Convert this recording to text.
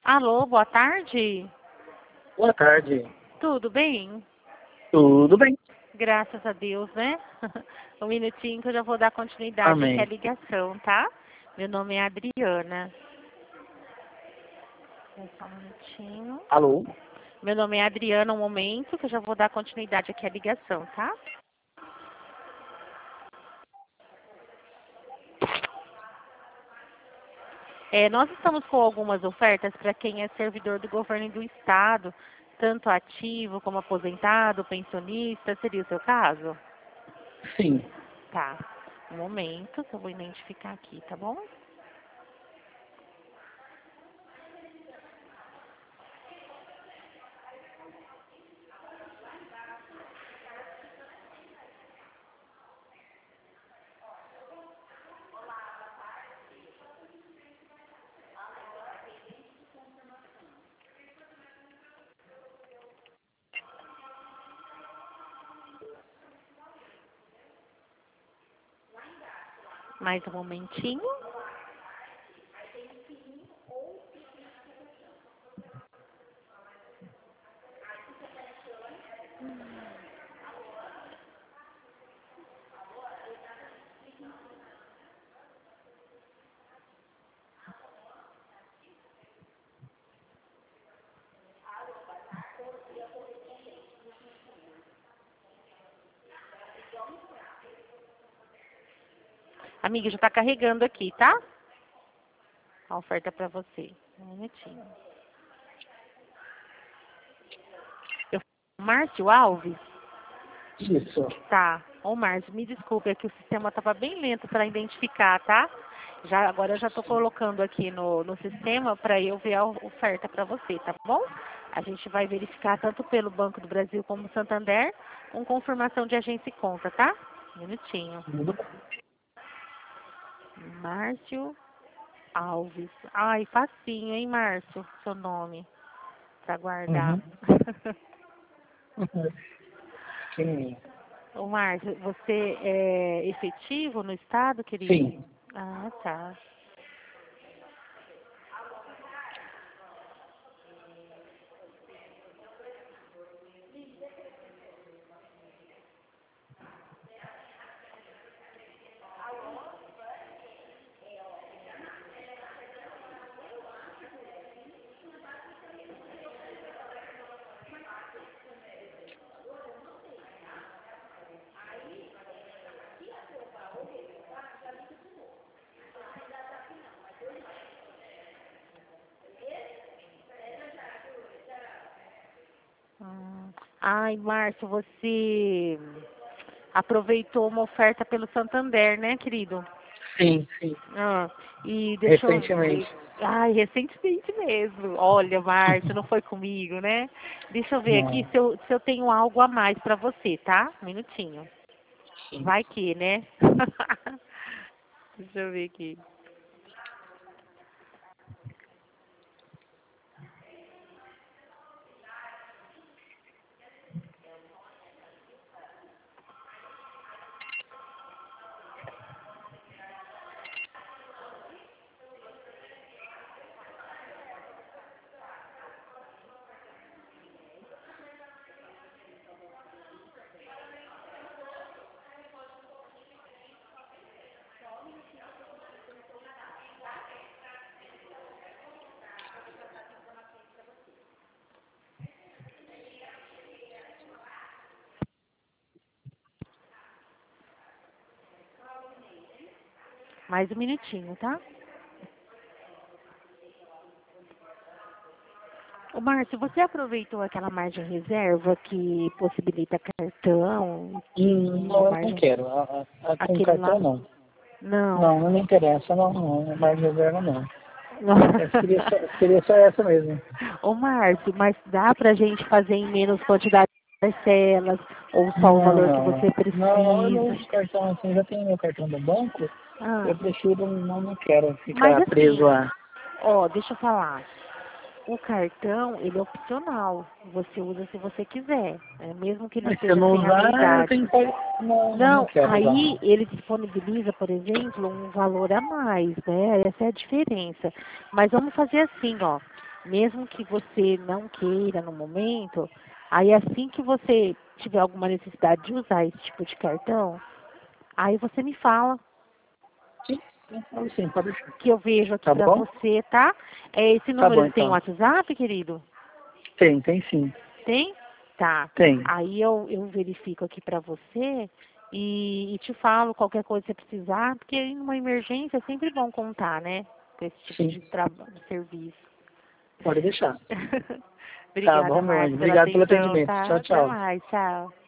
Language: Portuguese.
Alô, boa tarde. Boa tarde. Tudo bem? Tudo bem? Graças a Deus, né? Um minutinho que eu já vou dar continuidade aqui à Amém. ligação, tá? Meu nome é Adriana. Só um minutinho. Alô? Meu nome é Adriana, um momento que eu já vou dar continuidade aqui à ligação, tá? Nós estamos com algumas ofertas para quem é servidor do governo e do estado, tanto ativo como aposentado, pensionista. Seria o seu caso? Sim. Tá. Um momento que eu vou identificar aqui, tá bom? Mais um momentinho. Amiga, já tá carregando aqui, tá? A oferta para você. Um minutinho. Márcio Alves? Isso. Tá. Ô, Márcio, me desculpe, é que o sistema tava bem lento para identificar, tá? Agora eu já tô colocando aqui no sistema para eu ver a oferta para você, tá bom? A gente vai verificar tanto pelo Banco do Brasil como Santander, com confirmação de agência e conta, tá? Um minutinho. Tudo bem. Márcio Alves. Ai, facinho, hein, Márcio? Seu nome. Pra guardar. Uhum. Sim. Ô, Márcio, você é efetivo no estado, querido? Sim. Ah, tá. Ai, Márcio, você aproveitou uma oferta pelo Santander, né, querido? Sim, sim. Ah, e deixa eu Recentemente. ver. Ai, recentemente mesmo. Olha, Márcio, não foi comigo, né? Deixa eu ver aqui Não. se eu tenho algo a mais pra você, tá? Um minutinho. Sim. Vai que, né? Deixa eu ver aqui. Mais um minutinho, tá? Ô, Márcio, você aproveitou aquela margem reserva que possibilita cartão e Não, eu não margem, quero. Com aquele cartão, lá? não. Não. Não, não me interessa. Não, não. Mais reserva, não. Não. Seria só essa mesmo. Ô, Márcio, mas dá pra gente fazer em menos quantidade de parcelas ou só o Não, valor que não. você Não, eu não precisa? uso cartão assim. Já tenho meu cartão do banco. Ah, Eu prefiro, não quero mas ficar assim, preso a... ó, deixa eu falar. O cartão, ele é opcional. Você usa se você quiser, mesmo que ele Mas se eu esteja não sem usar, eu anuidade. tenho que... Não Não, quero usar. aí ele disponibiliza, por exemplo, um valor a mais, né? Essa é a diferença. Mas vamos fazer assim, ó. Mesmo que você não queira no momento, aí assim que você tiver alguma necessidade de usar esse tipo de cartão, aí você me fala, Sim, sim, pode deixar. que eu vejo aqui Tá pra bom? você, tá? Esse Tá bom, número tem então. WhatsApp, querido? Tem sim. Tem? Tá. Tem. Aí eu verifico aqui pra você e te falo qualquer coisa que você precisar, porque em uma emergência é sempre bom contar, né? Com esse tipo Sim, de trabalho, de serviço. pode deixar. Tá Obrigada, bom, meu anjo. Marcos, pela Obrigado pelo atenção, atendimento. tá? Tchau, Até tchau. mais, tchau.